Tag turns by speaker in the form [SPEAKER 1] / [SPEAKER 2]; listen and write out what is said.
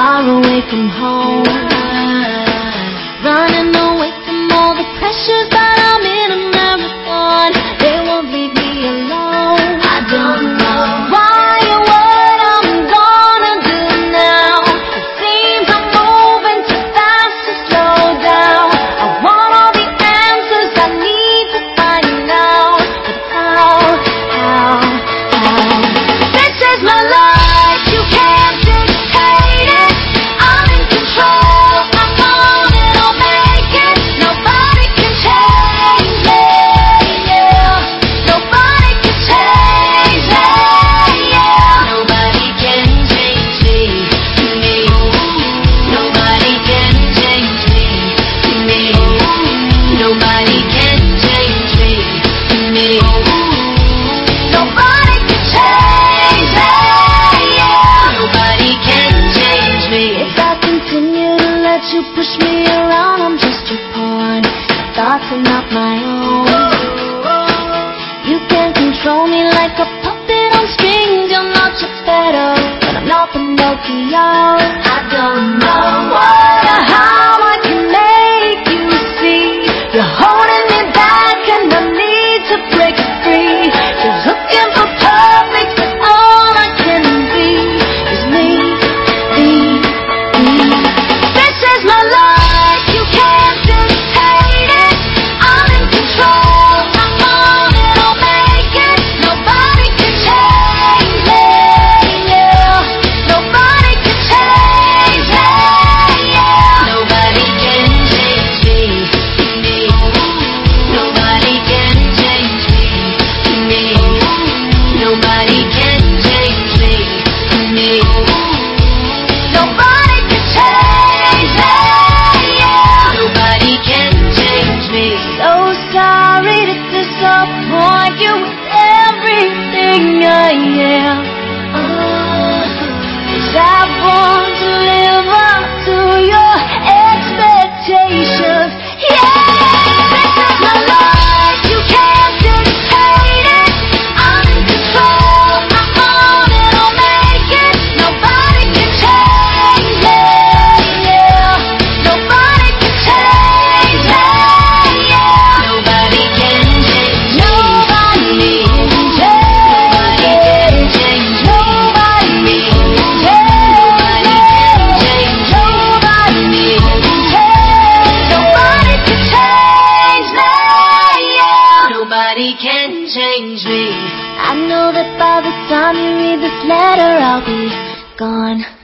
[SPEAKER 1] far away from home, running away from all the pressures that I'm in a marathon. They won't leave me alone. I don't know why or what I'm gonna do now. It seems I'm moving too fast to slow down. I want all the answers I need to find out, but how? This is my life, you can't dictate it. I'm in control, I'm on it, I'll make it. Nobody can change me, yeah. Nobody can change me, yeah. Nobody can change me. Nobody can change me. Nobody can change me. Nobody can change me, yeah. Nobody can change me. If I continue to let you push me around, I'm just your pawn. My thoughts are not my own. You can't control me like a puppet on strings. You're not Geppetto, but I'm not Pinocchio. I don't know what or how I can make you see. You're holding me back and I need to break free. Just looking for perfect, but all I can be is me. This is my life, you can't dictate it. I'm in control, I'm on it, I'll make it. Nobody can change me, yeah. Nobody can change me, yeah. Nobody can change me. Nobody can change me. Nobody can change me. Nobody can change me, yeah. Nobody can change me. So sorry to disappoint you with everything I am. 'Cause I want to live up to your expectations, yeah. This is my life, you can't dictate it. I'm in control, I'm on it, I'll make it. Nobody can change me, yeah. Nobody can change me, yeah. Nobody can change me. Nobody can change me. Nobody can change me. Nobody can change me, yeah. Nobody can change me. I know that by the time you read this letter, I'll be gone.